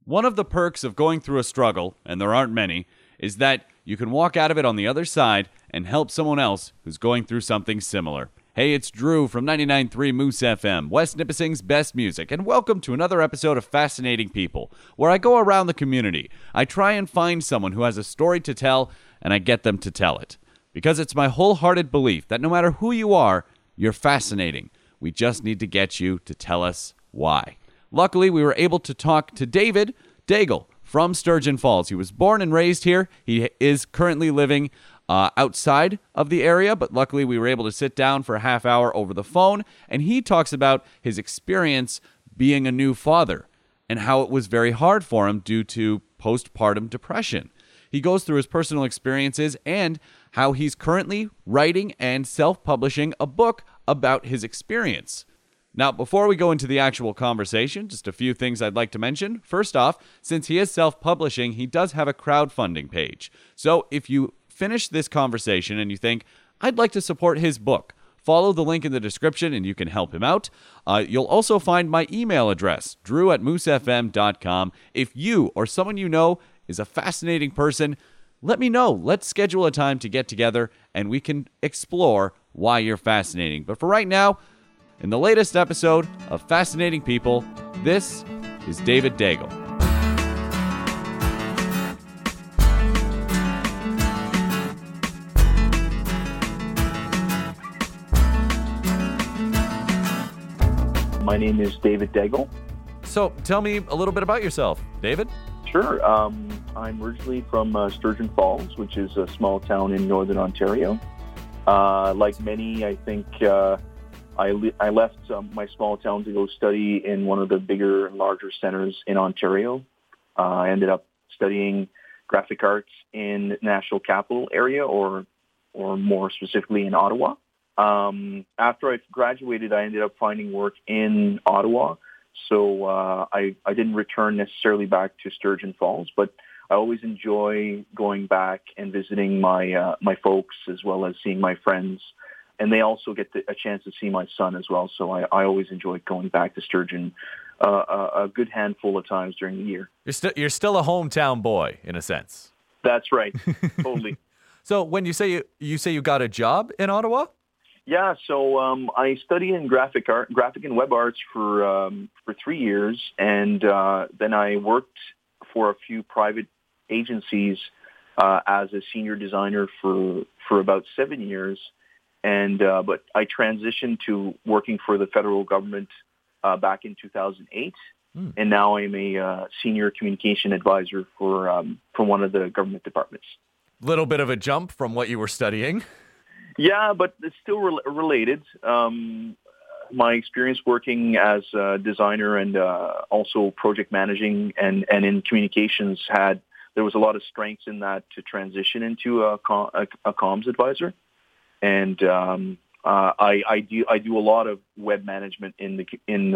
One of the perks of going through a struggle, and there aren't many, is that you can walk out of it on the other side and help someone else who's going through something similar. Hey, it's Drew from 99.3 Moose FM, West Nipissing's best music, and welcome to another episode of Fascinating People, where I go around the community. I try and find someone who has a story to tell, and I get them to tell it. Because it's my wholehearted belief that no matter who you are, you're fascinating. We just need to get you to tell us why. Luckily, we were able to talk to David Daigle from Sturgeon Falls. He was born and raised here. He is currently living outside of the area, but luckily we were able to sit down for a half hour over the phone, and he talks about his experience being a new father and how it was very hard for him due to postpartum depression. He goes through his personal experiences and how he's currently writing and self-publishing a book about his experience. Now, before we go into the actual conversation, just a few things I'd like to mention. First off, since he is self-publishing, he does have a crowdfunding page. So if you finish this conversation and you think, I'd like to support his book, follow the link in the description and you can help him out. You'll also find my email address, drew@moosefm.com. If you or someone you know is a fascinating person, let me know. Let's schedule a time to get together and we can explore why you're fascinating. But for right now, in the latest episode of Fascinating People, this is David Daigle. My name is David Daigle. So tell me a little bit about yourself, David. Sure. I'm originally from Sturgeon Falls, which is a small town in northern Ontario. Like many, I think I left my small town to go study in one of the bigger and larger centers in Ontario. I ended up studying graphic arts in National Capital area, or more specifically in Ottawa. After I graduated, I ended up finding work in Ottawa. So I didn't return necessarily back to Sturgeon Falls, but I always enjoy going back and visiting my folks as well as seeing my friends. And they also get a chance to see my son as well. So I always enjoy going back to Sturgeon a good handful of times during the year. You're still a hometown boy, in a sense. That's right. Totally. So when you say you got a job in Ottawa? Yeah, so I studied in graphic and web arts for 3 years, and then I worked for a few private agencies as a senior designer for about 7 years, and but I transitioned to working for the federal government back in 2008, and now I'm a senior communication advisor for one of the government departments. Little bit of a jump from what you were studying. Yeah, but it's still related. My experience working as a designer and also project managing and in communications there was a lot of strengths in that to transition into a comms advisor, and I do a lot of web management in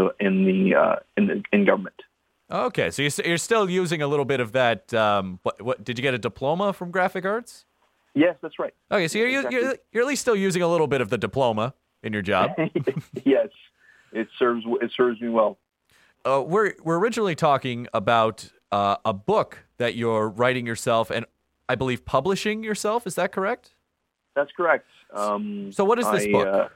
government. Okay, so you're still using a little bit of that. What did you get a diploma from graphic arts? Yes, that's right. Okay, so you're at least still using a little bit of the diploma in your job. Yes, it serves me well. We're originally talking about a book that you're writing yourself and I believe publishing yourself. Is that correct? That's correct. So what is this book?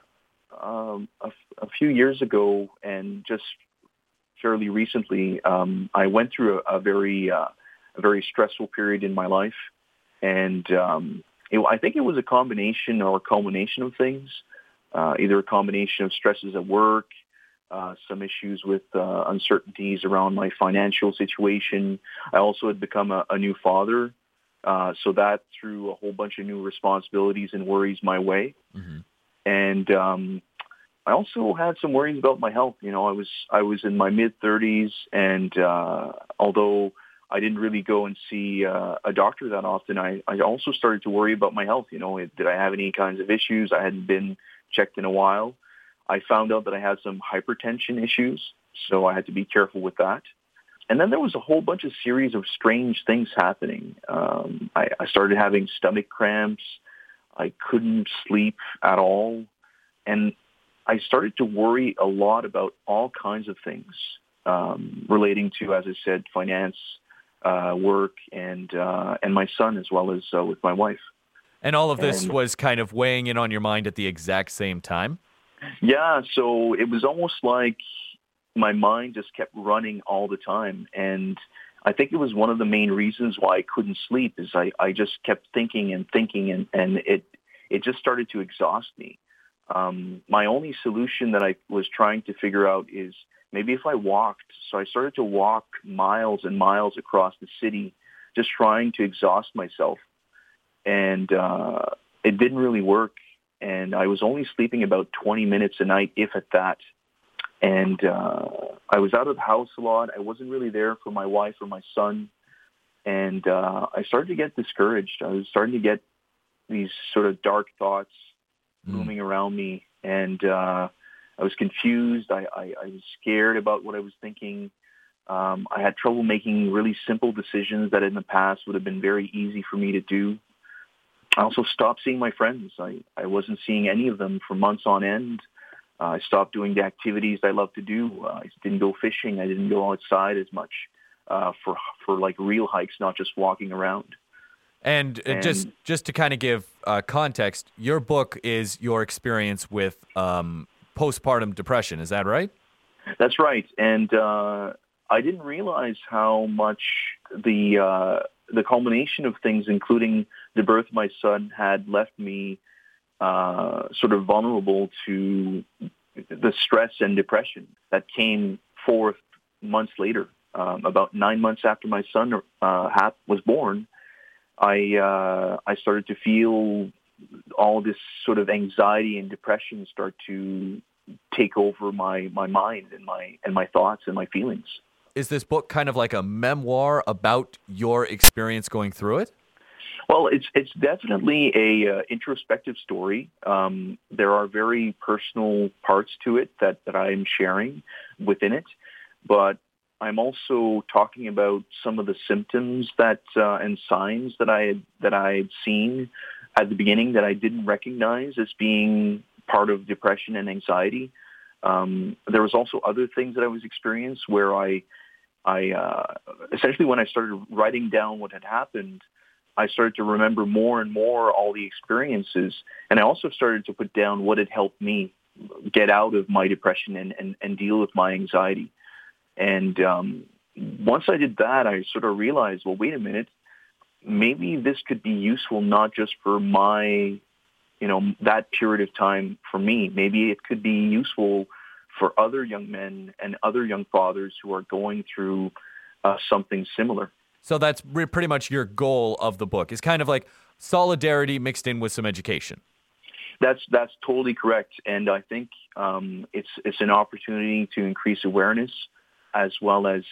A few years ago, and just fairly recently, I went through a very stressful period in my life. And I think it was a combination or a culmination of things, either a combination of stresses at work, some issues with uncertainties around my financial situation. I also had become a new father, so that threw a whole bunch of new responsibilities and worries my way. Mm-hmm. And I also had some worries about my health. You know, I was in my mid-30s, and although I didn't really go and see a doctor that often, I also started to worry about my health. You know, did I have any kinds of issues? I hadn't been checked in a while. I found out that I had some hypertension issues, so I had to be careful with that. And then there was a whole bunch of series of strange things happening. I started having stomach cramps. I couldn't sleep at all. And I started to worry a lot about all kinds of things. relating to, as I said, finance, work, and my son, as well as with my wife. And all of this And was kind of weighing in on your mind at the exact same time? yeah, so it was almost like my mind just kept running all the time. And I think it was one of the main reasons why I couldn't sleep is I just kept thinking and thinking, and it just started to exhaust me. My only solution that I was trying to figure out is maybe if I walked. So I started to walk miles and miles across the city, just trying to exhaust myself. And it didn't really work. And I was only sleeping about 20 minutes a night, if at that. And I was out of the house a lot. I wasn't really there for my wife or my son. And I started to get discouraged. I was starting to get these sort of dark thoughts looming around me. And I was confused. I was scared about what I was thinking. I had trouble making really simple decisions that in the past would have been very easy for me to do. I also stopped seeing my friends. I wasn't seeing any of them for months on end. I stopped doing the activities I love to do. I didn't go fishing. I didn't go outside as much for like real hikes, not just walking around. And just to kind of give context, your book is your experience with postpartum depression. Is that right? That's right. And I didn't realize how much the culmination of things, including the birth of my son, had left me sort of vulnerable to the stress and depression that came forth months later. About 9 months after my son was born, I started to feel all this sort of anxiety and depression start to take over my mind and my thoughts and my feelings. Is this book kind of like a memoir about your experience going through it? Well, it's definitely a introspective story. There are very personal parts to it that I'm sharing within it, but I'm also talking about some of the symptoms that and signs that I had seen at the beginning that I didn't recognize as being part of depression and anxiety. There was also other things that I was experiencing where I essentially, when I started writing down what had happened, I started to remember more and more all the experiences. And I also started to put down what had helped me get out of my depression and deal with my anxiety. And once I did that, I sort of realized, well, wait a minute, maybe this could be useful not just for my, that period of time for me. Maybe it could be useful for other young men and other young fathers who are going through something similar. So that's pretty much your goal of the book. It's kind of like solidarity mixed in with some education. That's totally correct. And I think it's an opportunity to increase awareness as well as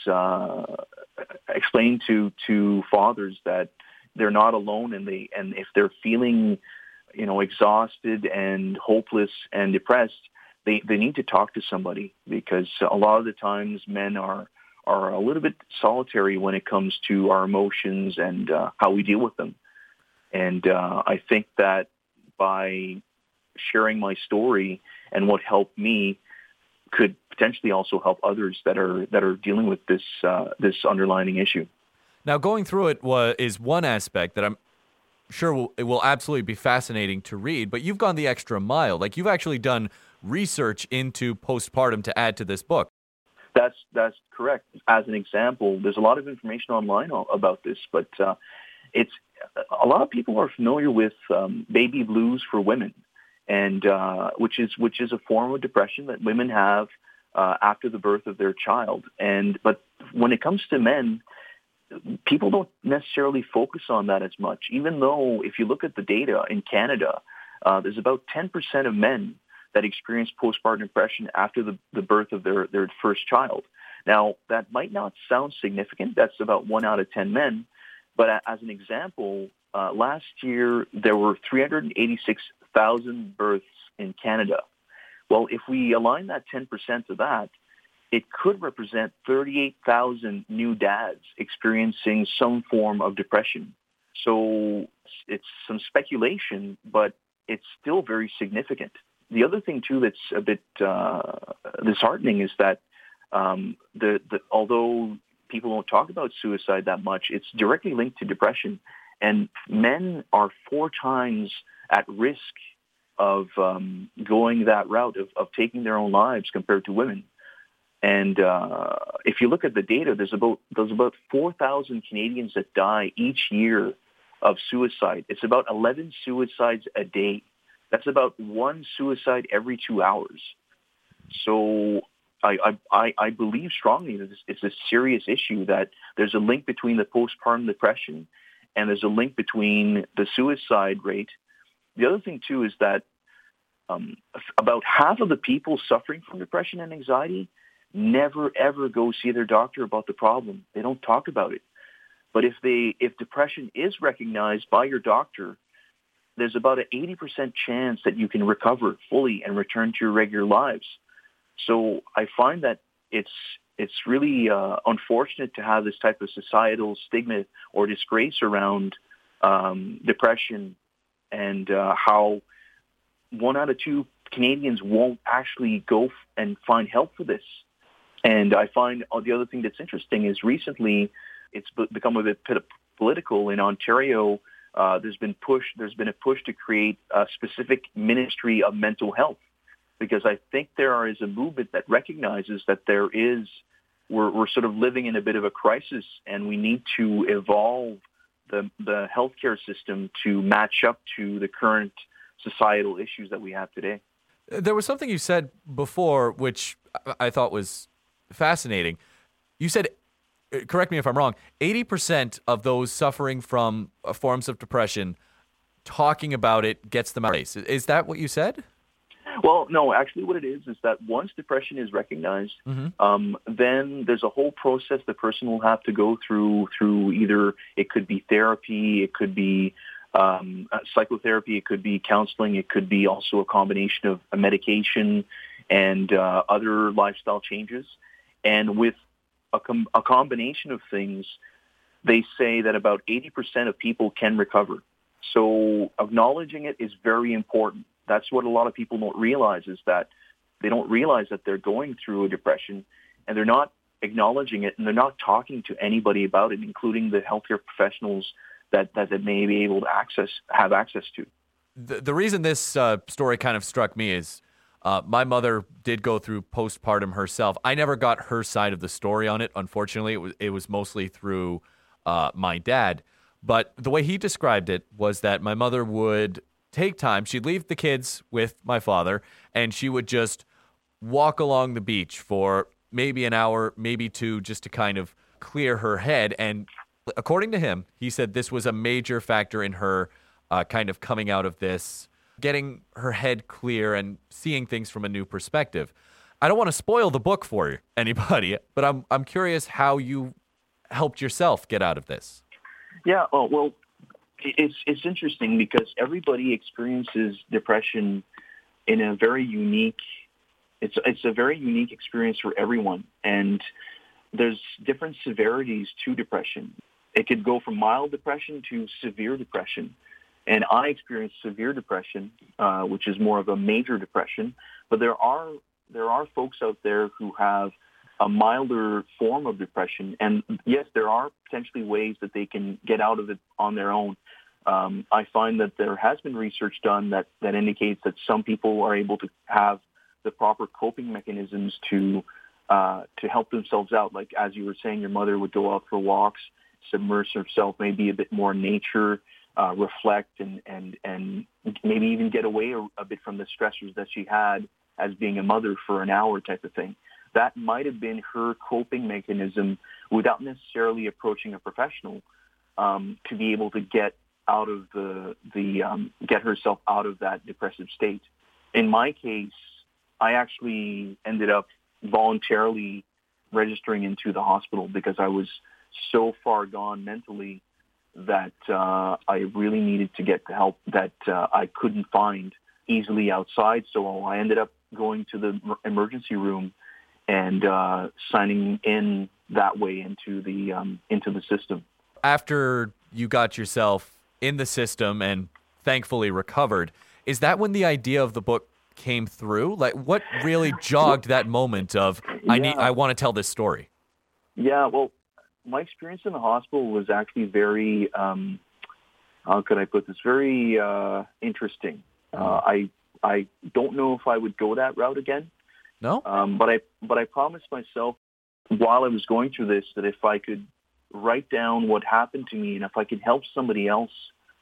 explain to fathers that they're not alone, and if they're feeling exhausted and hopeless and depressed, they need to talk to somebody, because a lot of the times men are a little bit solitary when it comes to our emotions and how we deal with them. And I think that by sharing my story and what helped me could potentially also help others that are dealing with this underlying issue. Now, going through it is one aspect that I'm sure it will absolutely be fascinating to read, but you've gone the extra mile. Like, you've actually done research into postpartum to add to this book. That's correct. As an example, there's a lot of information online about this, but it's a lot of people are familiar with baby blues for women, and which is a form of depression that women have after the birth of their child. But when it comes to men, people don't necessarily focus on that as much, even though if you look at the data in Canada, there's about 10% of men that experience postpartum depression after the birth of their first child. Now, that might not sound significant. That's about 1 out of 10 men. But as an example, last year there were 386,000 births in Canada. Well, if we align that 10% to that, it could represent 38,000 new dads experiencing some form of depression. So it's some speculation, but it's still very significant. The other thing, too, that's a bit disheartening is that Although people don't talk about suicide that much, it's directly linked to depression. And men are 4 times at risk of going that route of taking their own lives compared to women. And if you look at the data, there's about 4,000 Canadians that die each year of suicide. It's about 11 suicides a day. That's about 1 suicide every 2 hours. So I believe strongly that it's a serious issue, that there's a link between the postpartum depression and there's a link between the suicide rate. The other thing, too, is that about half of the people suffering from depression and anxiety never, ever go see their doctor about the problem. They don't talk about it. But if depression is recognized by your doctor, there's about an 80% chance that you can recover fully and return to your regular lives. So I find that it's really unfortunate to have this type of societal stigma or disgrace around depression, and how 1 out of 2 Canadians won't actually go and find help for this. And I find the other thing that's interesting is recently it's become a bit political. In Ontario, there's been a push to create a specific ministry of mental health, because I think there is a movement that recognizes that we're sort of living in a bit of a crisis, and we need to evolve the healthcare system to match up to the current societal issues that we have today. There was something you said before, which I thought was fascinating. You said, correct me if I'm wrong, 80% of those suffering from forms of depression, talking about it gets them out of race. Is that what you said? Well, no, actually what it is that once depression is recognized, then there's a whole process the person will have to go through either it could be therapy, it could be psychotherapy, it could be counseling, it could be also a combination of a medication and other lifestyle changes. And with a combination of things, they say that about 80% of people can recover. So acknowledging it is very important. That's what a lot of people don't realize, is that they don't realize that they're going through a depression, and they're not acknowledging it, and they're not talking to anybody about it, including the healthcare professionals that they may be able to have access to. The reason this story kind of struck me is my mother did go through postpartum herself. I never got her side of the story on it. Unfortunately, it was mostly through my dad. But the way he described it was that my mother would take time. She'd leave the kids with my father, and she would just walk along the beach for maybe an hour, maybe 2, just to kind of clear her head. And according to him, he said this was a major factor in her kind of coming out of this, getting her head clear and seeing things from a new perspective. I don't want to spoil the book for anybody, but I'm curious how you helped yourself get out of this. Yeah, well, it's interesting because everybody experiences depression in a very unique. It's a very unique experience for everyone, and there's different severities to depression. It could go from mild depression to severe depression. And I experienced severe depression, which is more of a major depression. But there are folks out there who have a milder form of depression. And yes, there are potentially ways that they can get out of it on their own. I find that there has been research done that indicates that some people are able to have the proper coping mechanisms to help themselves out. Like, as you were saying, your mother would go out for walks, submerge herself maybe a bit more in nature, reflect and maybe even get away a bit from the stressors that she had as being a mother for an hour type of thing. That might have been her coping mechanism without necessarily approaching a professional to be able to get out of get herself out of that depressive state. In my case, I actually ended up voluntarily registering into the hospital because I was so far gone mentally that I really needed to get the help that I couldn't find easily outside. So I ended up going to the emergency room and signing in that way into the system. After you got yourself in the system and thankfully recovered, is that when the idea of the book came through? Like, what really jogged that moment of, I want to tell this story? Yeah, well, my experience in the hospital was actually very, how could I put this, very interesting. I don't know if I would go that route again. No? But I promised myself while I was going through this that if I could write down what happened to me and if I could help somebody else,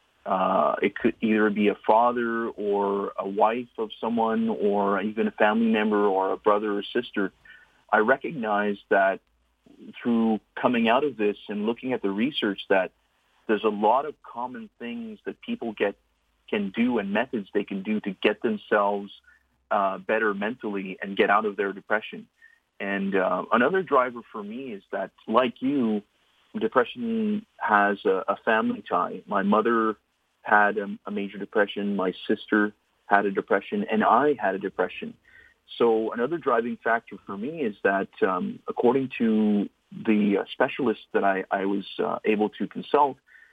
it could either be a father or a wife of someone or even a family member or a brother or sister. I recognized that through coming out of this and looking at the research that there's a lot of common things that people can do and methods they can do to get themselves better mentally and get out of their depression. And another driver for me is that, like you, depression has a family tie. My mother had a major depression. My sister had a depression, and I had a depression. So another driving factor for me is that according to the specialist that I was able to consult,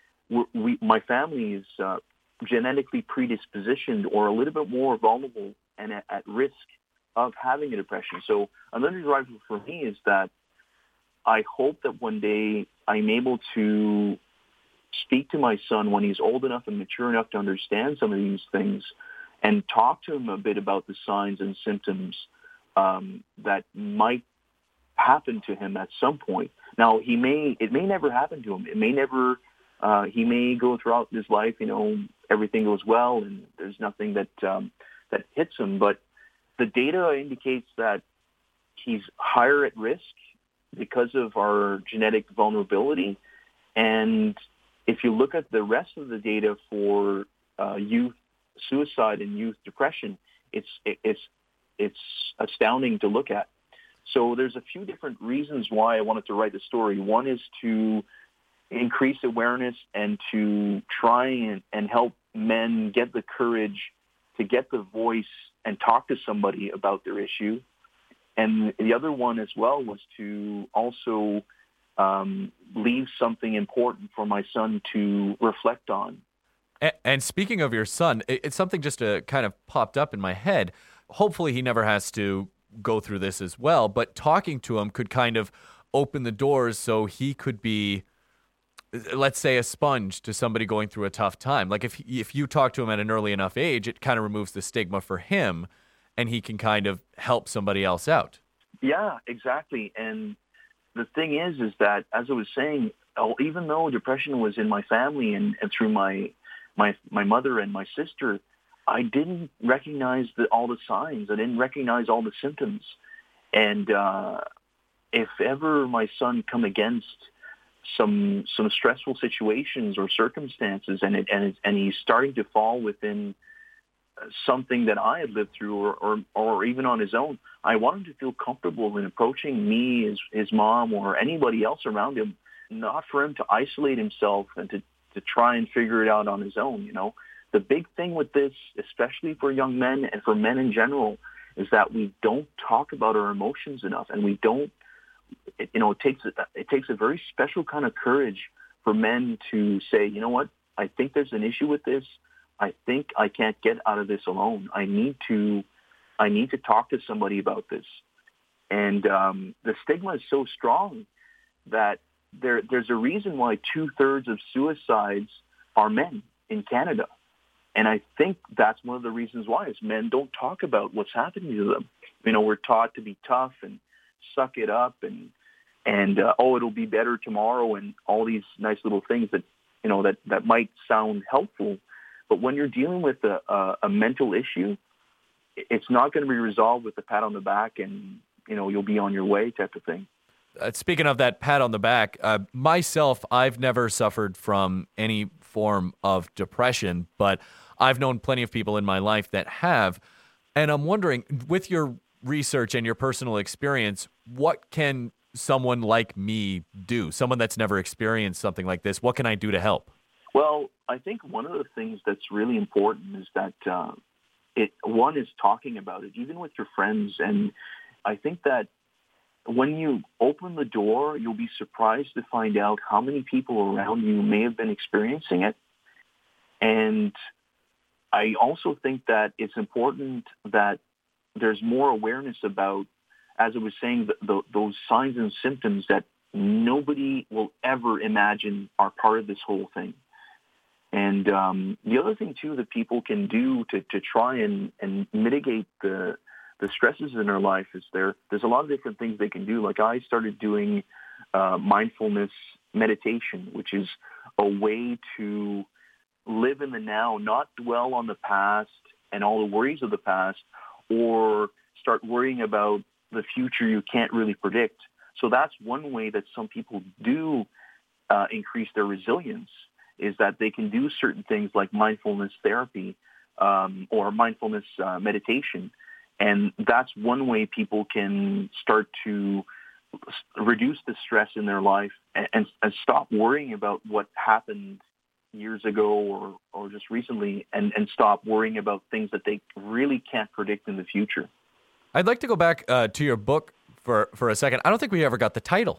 my family is genetically predispositioned or a little bit more vulnerable and at risk of having a depression. So another driver for me is that I hope that one day I'm able to speak to my son when he's old enough and mature enough to understand some of these things and talk to him a bit about the signs and symptoms that might happen to him at some point. Now, it may never happen to him. It may never, he may go throughout his life, everything goes well and there's nothing that hits him. But the data indicates that he's higher at risk because of our genetic vulnerability. And if you look at the rest of the data for youth suicide and youth depression, it's astounding to look at. So there's a few different reasons why I wanted to write the story. One is to increase awareness and to try and help men get the courage to get the voice and talk to somebody about their issue. And the other one as well was to also leave something important for my son to reflect on. And speaking of your son, it's something just kind of popped up in my head. Hopefully he never has to go through this as well, but talking to him could kind of open the doors so he could be, let's say, a sponge to somebody going through a tough time. Like if you talk to him at an early enough age, it kind of removes the stigma for him and he can kind of help somebody else out. Yeah, exactly. And the thing is that, as I was saying, even though depression was in my family and through my mother and my sister, I didn't recognize all the signs. I didn't recognize all the symptoms. And if ever my son come against some stressful situations or circumstances, and he's starting to fall within something that I had lived through, or even on his own, I want him to feel comfortable in approaching me, his mom, or anybody else around him, not for him to isolate himself and to try and figure it out on his own. The big thing with this, especially for young men and for men in general, is that we don't talk about our emotions enough, and we don't. It takes a very special kind of courage for men to say, you know what, I think there's an issue with this. I think I can't get out of this alone. I need to talk to somebody about this. And the stigma is so strong that there's a reason why 2/3 of suicides are men in Canada. And I think that's one of the reasons why is men don't talk about what's happening to them. We're taught to be tough and suck it up and it'll be better tomorrow and all these nice little things that that might sound helpful. But when you're dealing with a mental issue, it's not going to be resolved with a pat on the back and you'll be on your way type of thing. Speaking of that pat on the back, myself, I've never suffered from any form of depression, but I've known plenty of people in my life that have. And I'm wondering, with your research and your personal experience, what can someone like me do? Someone that's never experienced something like this, what can I do to help? Well, I think one of the things that's really important is that one is talking about it, even with your friends. And I think that when you open the door, you'll be surprised to find out how many people around you may have been experiencing it. And I also think that it's important that there's more awareness about, as I was saying, those signs and symptoms that nobody will ever imagine are part of this whole thing. And the other thing, too, that people can do to try and mitigate the stresses in their life is there's a lot of different things they can do. Like I started doing mindfulness meditation, which is a way to live in the now, not dwell on the past and all the worries of the past, or start worrying about the future you can't really predict. So that's one way that some people do increase their resilience, is that they can do certain things like mindfulness therapy or mindfulness meditation. And that's one way people can start to reduce the stress in their life and stop worrying about what happened years ago or just recently, and stop worrying about things that they really can't predict in the future. I'd like to go back to your book for a second. I don't think we ever got the title.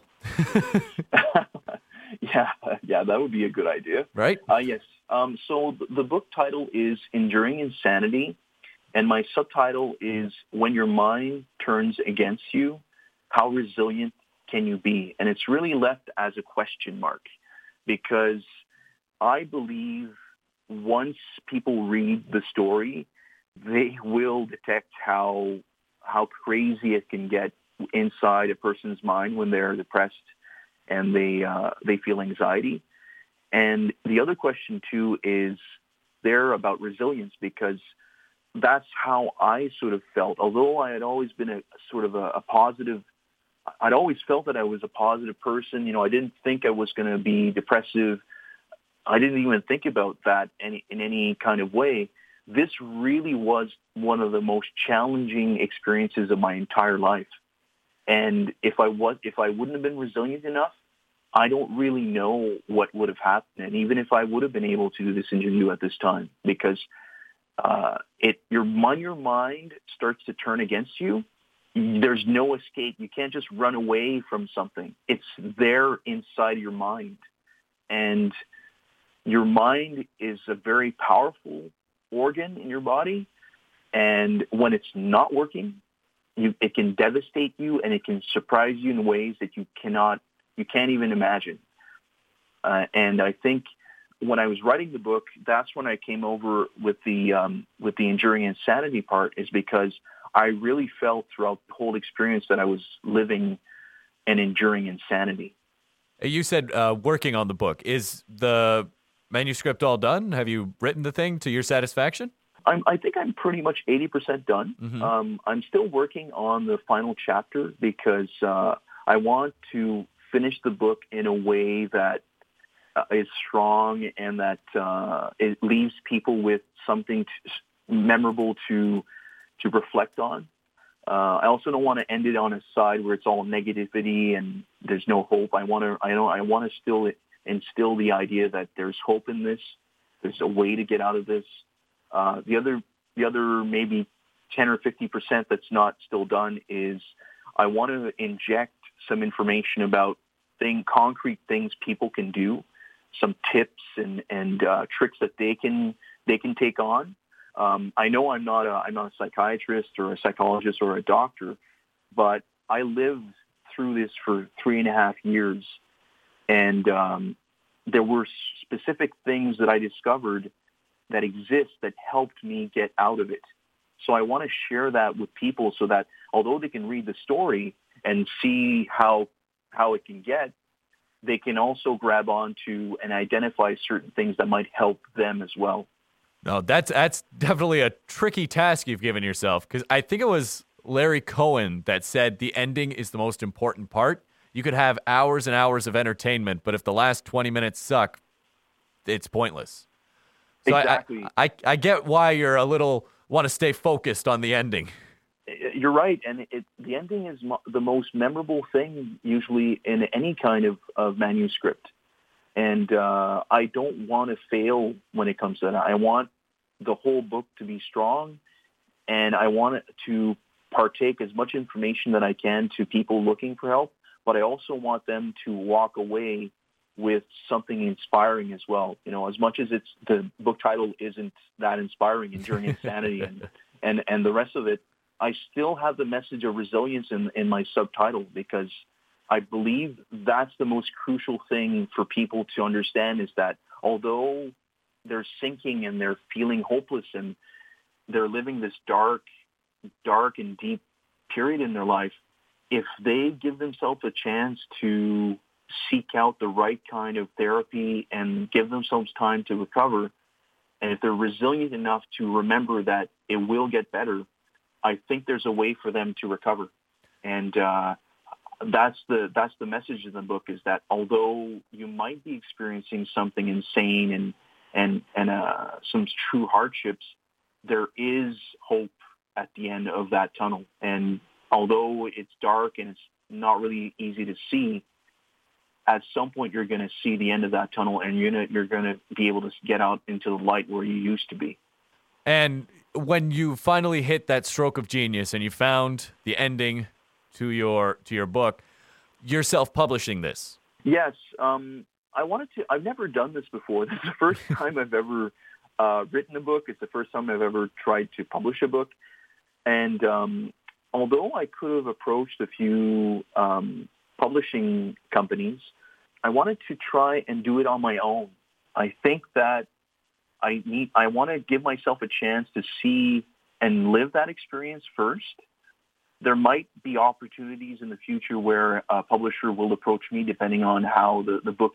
Yeah, that would be a good idea. Right? Yes. So the book title is Enduring Insanity, and my subtitle is When Your Mind Turns Against You, How Resilient Can You Be? And it's really left as a question mark, because I believe once people read the story, they will detect how crazy it can get inside a person's mind when they're depressed and they feel anxiety. And the other question, too, is there about resilience, because that's how I sort of felt. Although I had always been a positive, I'd always felt that I was a positive person. You know, I didn't think I was going to be depressive. I didn't even think about that in any kind of way. This really was one of the most challenging experiences of my entire life. And if I wouldn't have been resilient enough, I don't really know what would have happened. And even if I would have been able to do this interview at this time, because your mind starts to turn against you. There's no escape. You can't just run away from something. It's there inside your mind. And your mind is a very powerful organ in your body. And when it's not working, it can devastate you, and it can surprise you in ways that you can't even imagine. And I think when I was writing the book, that's when I came over with the enduring insanity part, is because I really felt throughout the whole experience that I was living an enduring insanity. You said working on the book. Is the manuscript all done? Have you written the thing to your satisfaction? I think I'm pretty much 80% done. Mm-hmm. I'm still working on the final chapter, because I want to finish the book in a way that is strong and that it leaves people with something memorable to reflect on. I also don't want to end it on a side where it's all negativity and there's no hope. I want to still instill the idea that there's hope in this. There's a way to get out of this. The other maybe 10 or 50% that's not still done is I want to inject some information about concrete things people can do, some tips and tricks that they can take on. I know I'm not a psychiatrist or a psychologist or a doctor, but I lived through this for 3.5 years, and there were specific things that I discovered that exist that helped me get out of it. So I want to share that with people so that although they can read the story and see how it can get, they can also grab onto and identify certain things that might help them as well. No, that's definitely a tricky task you've given yourself, because I think it was Larry Cohen that said the ending is the most important part. You could have hours and hours of entertainment, but if the last 20 minutes suck, it's pointless. So Exactly. I get why you're want to stay focused on the ending. You're right, and the ending is the most memorable thing usually in any kind of manuscript. And I don't want to fail when it comes to that. I want the whole book to be strong, and I want it to partake as much information that I can to people looking for help, but I also want them to walk away with something inspiring as well. As much as the book title isn't that inspiring, Enduring Insanity and the rest of it, I still have the message of resilience in my subtitle, because I believe that's the most crucial thing for people to understand, is that although they're sinking and they're feeling hopeless and they're living this dark and deep period in their life, if they give themselves a chance to seek out the right kind of therapy and give themselves time to recover, and if they're resilient enough to remember that it will get better, I think there's a way for them to recover. And that's the message of the book, is that although you might be experiencing something insane and some true hardships, there is hope at the end of that tunnel. And although it's dark and it's not really easy to see, at some point you're going to see the end of that tunnel, and you're going to be able to get out into the light where you used to be. And when you finally hit that stroke of genius and you found the ending to your book, you're self-publishing this. Yes. I've never done this before. This is the first time I've ever written a book. It's the first time I've ever tried to publish a book. And although I could have approached a few publishing companies, I wanted to try and do it on my own. I think that I want to give myself a chance to see and live that experience first. There might be opportunities in the future where a publisher will approach me, depending on how the book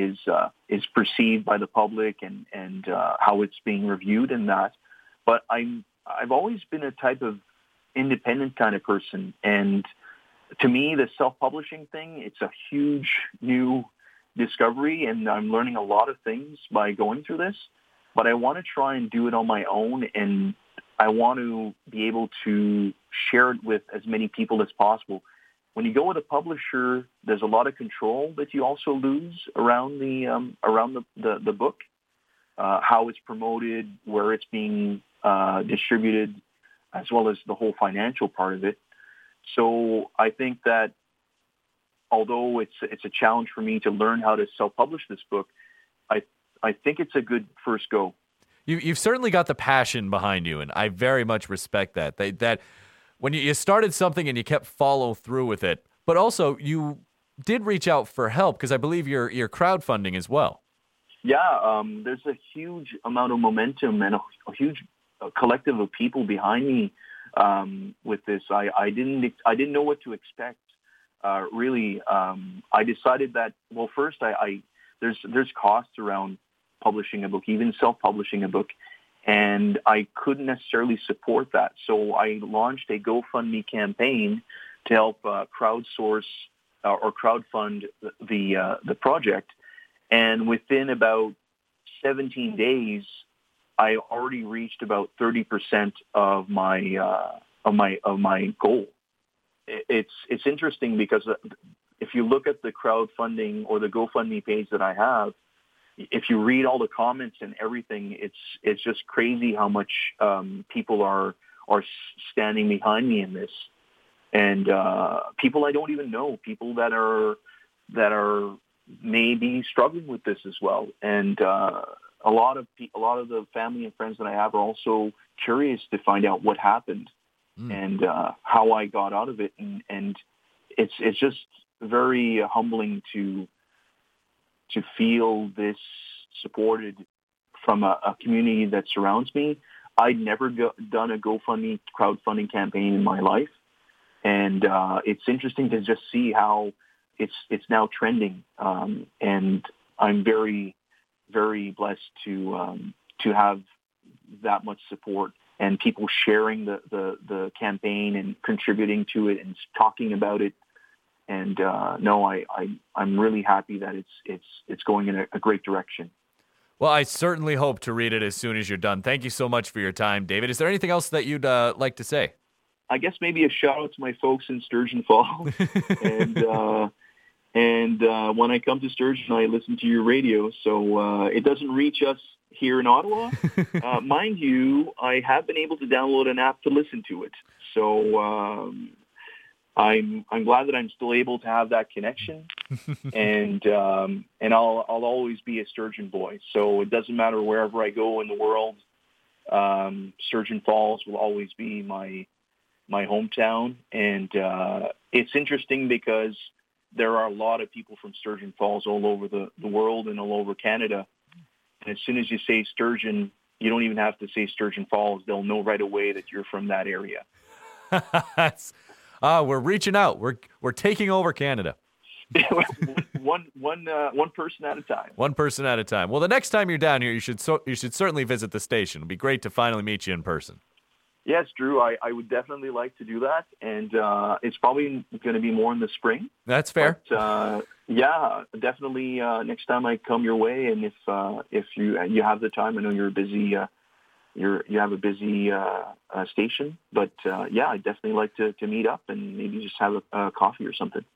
is perceived by the public and how it's being reviewed and that. But I've always been a type of independent kind of person, and to me, the self-publishing thing, it's a huge new discovery, and I'm learning a lot of things by going through this. But I want to try and do it on my own, and I want to be able to share it with as many people as possible. When you go with a publisher, there's a lot of control that you also lose around the book, how it's promoted, where it's being distributed, as well as the whole financial part of it. So I think that although it's a challenge for me to learn how to self-publish this book, I think it's a good first go. You've certainly got the passion behind you, and I very much respect that. That when you started something and you kept follow through with it, but also you did reach out for help, because I believe you're crowdfunding as well. Yeah, there's a huge amount of momentum and a huge collective of people behind me with this. I didn't know what to expect. Really, I decided that, well, first there's costs around publishing a book, even self-publishing a book, and I couldn't necessarily support that. So I launched a GoFundMe campaign to help crowdsource or crowdfund the project. And within about 17 days, I already reached about 30% of my goal. It's interesting because if you look at the crowdfunding or the GoFundMe page that I have, if you read all the comments and everything, it's just crazy how much people are standing behind me in this, and people I don't even know, people that are maybe struggling with this as well, and a lot of the family and friends that I have are also curious to find out what happened and how I got out of it, and it's just very humbling to feel this supported from a community that surrounds me. I'd never done a GoFundMe crowdfunding campaign in my life, and it's interesting to just see how it's now trending. And I'm very, very blessed to have that much support and people sharing the campaign and contributing to it and talking about it. And I'm really happy that it's going in a great direction. Well, I certainly hope to read it as soon as you're done. Thank you so much for your time, David. Is there anything else that you'd like to say? I guess maybe a shout out to my folks in Sturgeon Falls. and when I come to Sturgeon, I listen to your radio. So it doesn't reach us here in Ottawa. Mind you, I have been able to download an app to listen to it. So I'm glad that I'm still able to have that connection, and I'll always be a Sturgeon boy. So it doesn't matter wherever I go in the world. Sturgeon Falls will always be my hometown, and it's interesting because there are a lot of people from Sturgeon Falls all over the world and all over Canada. And as soon as you say Sturgeon, you don't even have to say Sturgeon Falls. They'll know right away that you're from that area. We're reaching out. We're taking over Canada. one person at a time. One person at a time. Well, the next time you're down here, you should certainly visit the station. It'd be great to finally meet you in person. Yes, Drew, I would definitely like to do that, and it's probably going to be more in the spring. That's fair. But, yeah, definitely next time I come your way, and if you have the time, I know you're busy. You have a busy station, but yeah, I'd definitely like to meet up and maybe just have a coffee or something.